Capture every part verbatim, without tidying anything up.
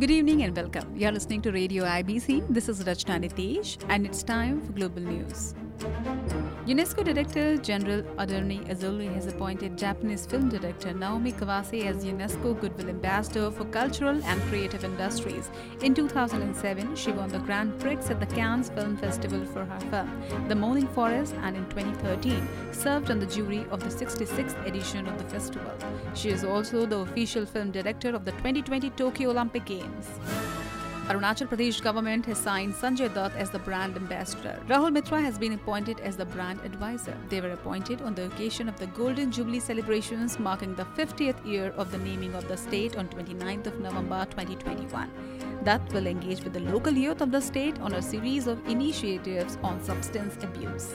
Good evening and welcome. You are listening to Radio I B C. This is Rachna Nitesh and it's time for Global News. UNESCO Director General Adorni Azoulay has appointed Japanese film director Naomi Kawase as UNESCO Goodwill Ambassador for Cultural and Creative Industries. In two thousand seven, she won the Grand Prix at the Cannes Film Festival for her film, The Mourning Forest, and in twenty thirteen, served on the jury of the sixty-sixth edition of the festival. She is also the official film director of the twenty twenty Tokyo Olympic Games. Arunachal Pradesh government has signed Sanjay Dutt as the brand ambassador. Rahul Mitra has been appointed as the brand advisor. They were appointed on the occasion of the Golden Jubilee celebrations marking the fiftieth year of the naming of the state on twenty-ninth of November twenty twenty-one. Dutt will engage with the local youth of the state on a series of initiatives on substance abuse.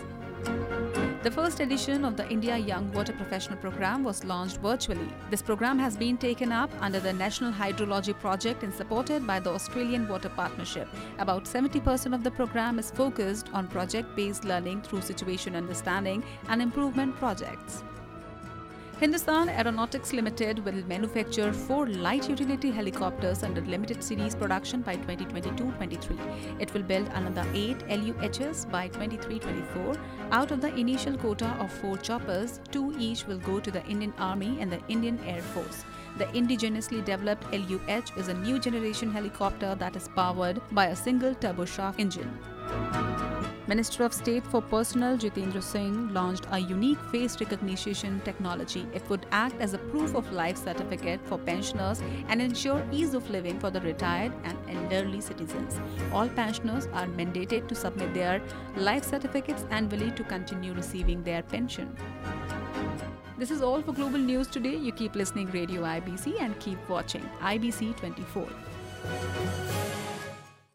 The first edition of the India Young Water Professional Program was launched virtually. This program has been taken up under the National Hydrology Project and supported by the Australian Water Partnership. About seventy percent of the program is focused on project-based learning through situation understanding and improvement projects. Hindustan Aeronautics Limited will manufacture four light utility helicopters under limited series production by twenty twenty-two twenty-three. It will build another eight L U Hs by twenty-three twenty-four. Out of the initial quota of four choppers, two each will go to the Indian Army and the Indian Air Force. The indigenously developed L U H is a new generation helicopter that is powered by a single turboshaft engine. Minister of State for Personnel Jitendra Singh launched a unique face recognition technology. It would act as a proof of life certificate for pensioners and ensure ease of living for the retired and elderly citizens. All pensioners are mandated to submit their life certificates annually to continue receiving their pension. This is all for Global News today. You keep listening Radio I B C and keep watching I B C twenty-four.